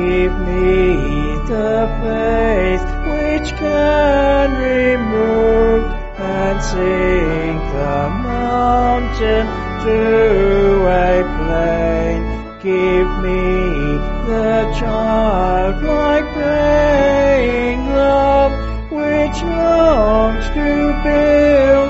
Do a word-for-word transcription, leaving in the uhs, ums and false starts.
Give me the faith which can remove and sink the mountain to a plain. Give me the childlike praying love which longs to build